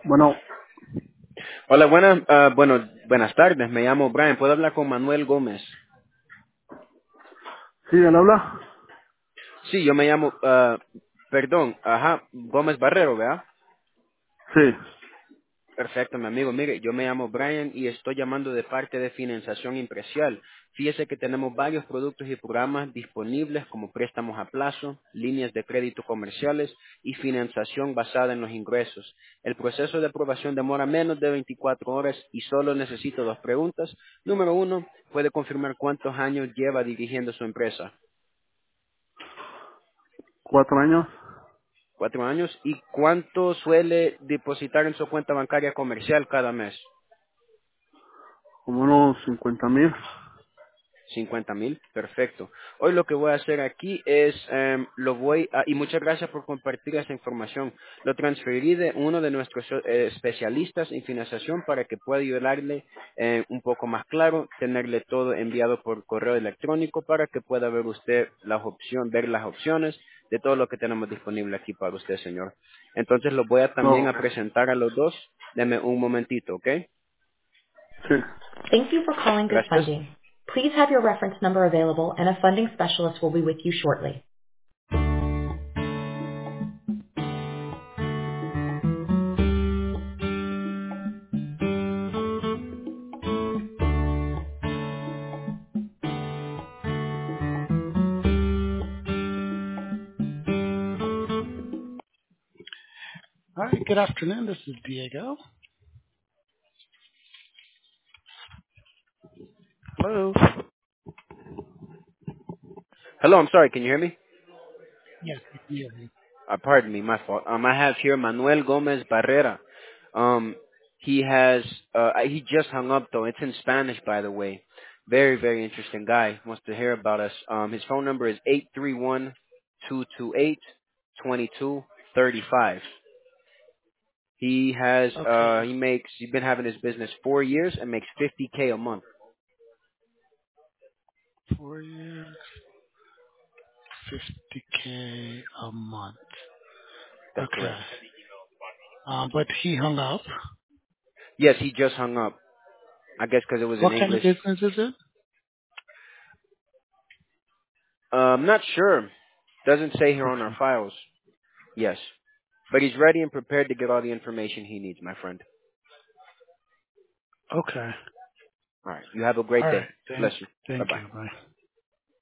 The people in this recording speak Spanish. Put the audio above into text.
Bueno, Hola, buenas tardes. Me llamo Brian. ¿Puedo hablar con Manuel Gómez? ¿sí, él habla? Sí, yo me llamo, perdón, Gómez Barrero, ¿verdad? Sí. Perfecto, mi amigo. Mire, yo me llamo Brian y estoy llamando de parte de Financiación Impresial. Fíjese que tenemos varios productos y programas disponibles como préstamos a plazo, líneas de crédito comerciales y financiación basada en los ingresos. El proceso de aprobación demora menos de 24 horas y solo necesito dos preguntas. Número uno, ¿puede confirmar cuántos años lleva dirigiendo su empresa? 4 años, 4 años. ¿Y cuánto suele depositar en su cuenta bancaria comercial cada mes? como unos 50,000. 50,000, perfecto. Hoy lo que voy a hacer aquí es, y muchas gracias por compartir esa información, lo transferiré de uno de nuestros especialistas en financiación para que pueda ayudarle un poco más claro, tenerle todo enviado por correo electrónico para que pueda ver usted ver las opciones de todo lo que tenemos disponible aquí para usted, señor. Entonces lo voy a también No, a presentar a los dos. Deme un momentito, ¿ok? sí. Thank you for calling Good Gracias. Funding. Please have your reference number available and a funding specialist will be with you shortly. All right, good afternoon. This is Diego. Hello. Hello, I'm sorry, can you hear me? Yes, I can hear you. Pardon me, my fault. I have here Manuel Gomez Barrera. Um, he just hung up though. It's in Spanish, by the way. Very, very interesting guy. Wants to hear about us. His phone number is 831-228-2235. Okay. He's been having his business 4 years and makes 50K a month. 4 years, 50K a month. That's Okay. correct. But he hung up. Yes, he just hung up. I guess because it was in What kind of English. business is it? I'm not sure. Doesn't say here on our Okay. files. Yes. But he's ready and prepared to get all the information he needs, my friend. Okay. All right. You have a All great right. day. Bless you. Thank Bye-bye. you. Bye.